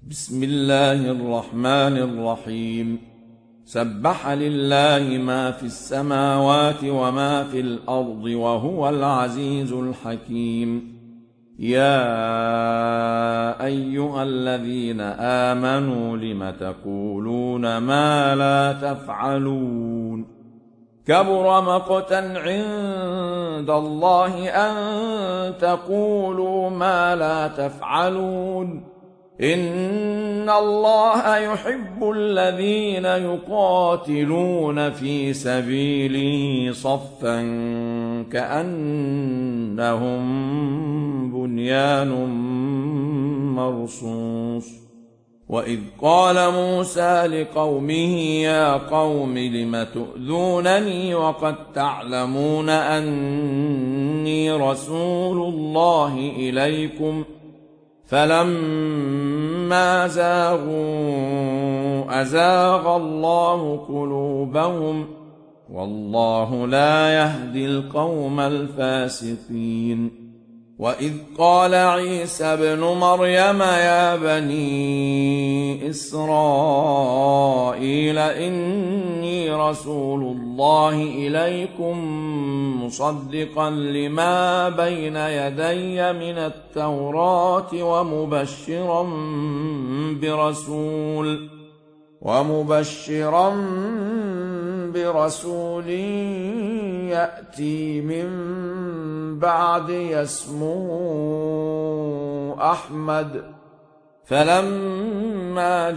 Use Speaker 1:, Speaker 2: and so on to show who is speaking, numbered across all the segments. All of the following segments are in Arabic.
Speaker 1: بسم الله الرحمن الرحيم. سبح لله ما في السماوات وما في الأرض وهو العزيز الحكيم. يا أيها الذين آمنوا لم تقولون ما لا تفعلون؟ كبر مقتا عند الله أن تقولوا ما لا تفعلون. إن الله يحب الذين يقاتلون في سبيله صفا كأنهم بنيان مرصوص. وإذ قال موسى لقومه يا قوم لم تؤذونني وقد تعلمون أني رسول الله إليكم فلما زاغوا أزاغ الله قلوبهم والله لا يهدي القوم الفاسقين. وإذ قال عيسى ابن مريم يا بني إسرائيل إني رسول الله إليكم مصدقا لما بين يدي من التوراة ومبشرا برسول يأتي من بعد اسمه أحمد. فلما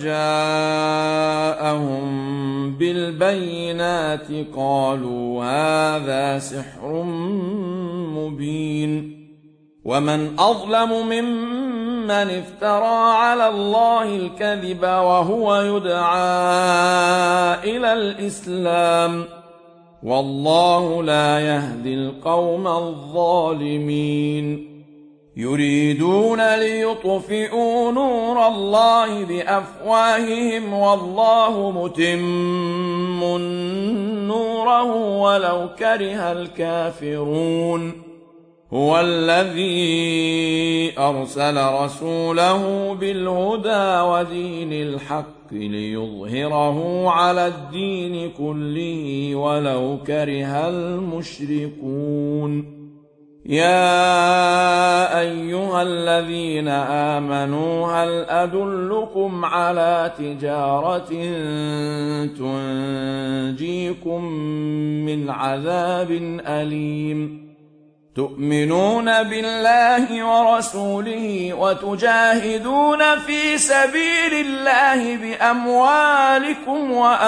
Speaker 1: جاءهم بالبينات قالوا هذا سحر مبين. ومن أظلم ممن افترى على الله الكذب وهو يدعى إلى الإسلام والله لا يهدي القوم الظالمين. يريدون ليطفئوا نور الله بأفواههم والله متم نوره ولو كره الكافرون. هو الذي أرسل رسوله بالهدى ودين الحق ليظهره على الدين كله ولو كره المشركون. يا أيها الذين آمنوا هل أدلكم على تجارة تنجيكم من عذاب أليم؟ تؤمنون بالله ورسوله وتجاهدون في سبيل الله بأموالكم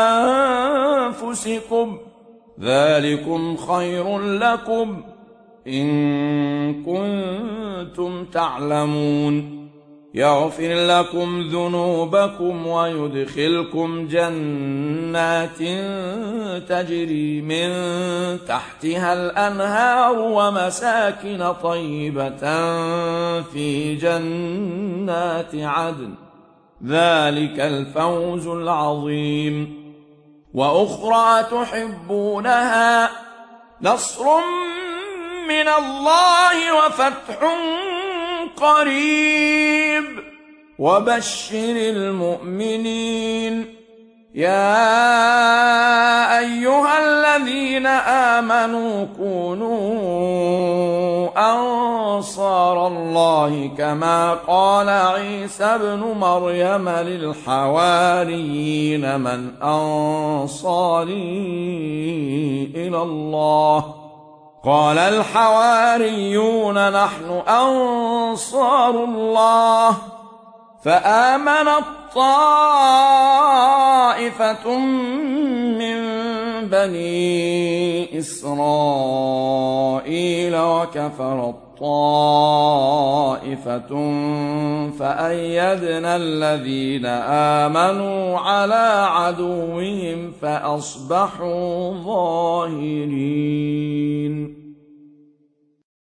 Speaker 1: وأنفسكم ذلكم خير لكم إن كنتم تعلمون. يغفر لكم ذنوبكم ويدخلكم جنات تجري من تحتها الأنهار ومساكن طيبة في جنات عدن ذلك الفوز العظيم. وأخرى تحبونها نصر من الله وفتح قريب وبشر المؤمنين. يا أيها الذين آمنوا كونوا أنصار الله كما قال عيسى ابن مريم للحواريين من أنصاري إلى الله؟ قال الحواريون نحن أنصار الله. فآمنت طائفة من بني إسرائيل وكفرت طائفة فأيدنا الذين آمنوا على عدوهم فأصبحوا ظاهرين.